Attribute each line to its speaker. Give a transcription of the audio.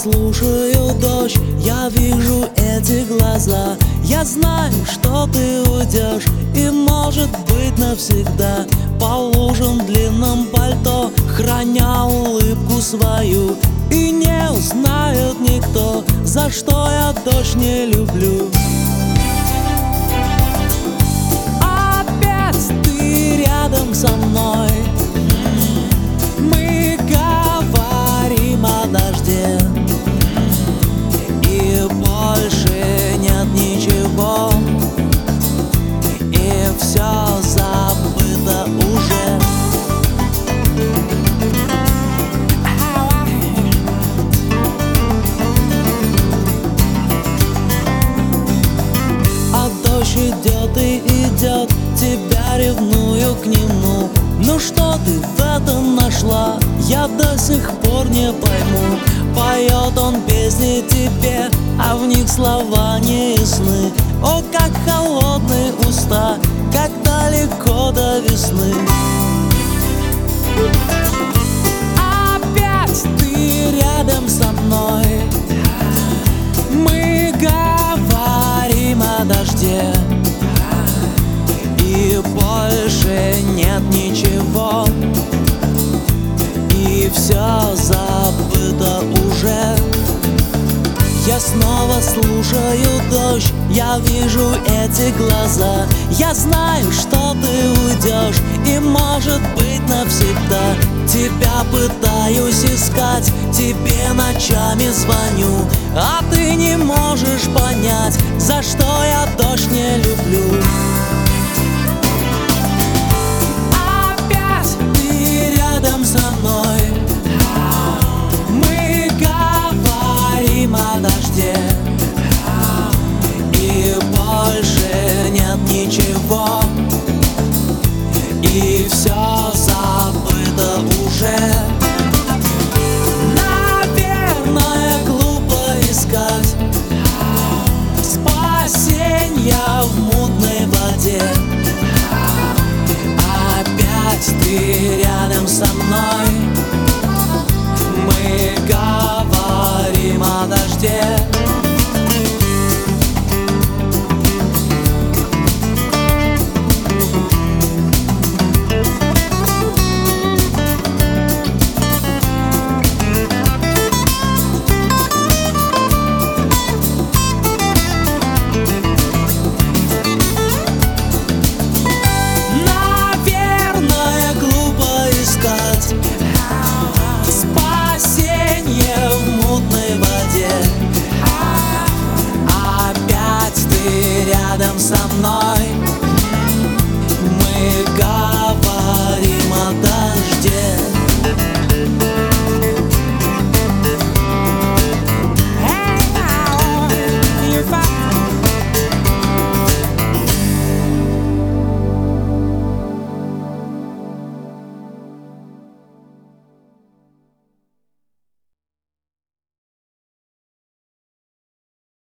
Speaker 1: слушаю дождь, я вижу эти глаза. Я знаю, что ты уйдешь, и может быть навсегда. По лужам в длинном пальто, храня улыбку свою. И не узнает никто, за что я дождь не люблю. Опять ты рядом со мной, мы говорим о дожде, и больше нет ничего, и все забыто уже. А дождь идет и идет, тебя ревную к нему. Ну что ты в этом нашла, я до сих пор не пойму. Поет он песни тебе, а в них слова не ясны. О, как холодные уста, как далеко до весны. Опять ты рядом со мной, мы говорим о дожде, и больше нет ничего, и все забыто уже. Я снова слушаю дождь, я вижу эти глаза. Я знаю, что ты уйдешь, и может быть навсегда. Тебя пытаюсь искать, тебе ночами звоню, а ты не можешь понять, за что я дождь не люблю.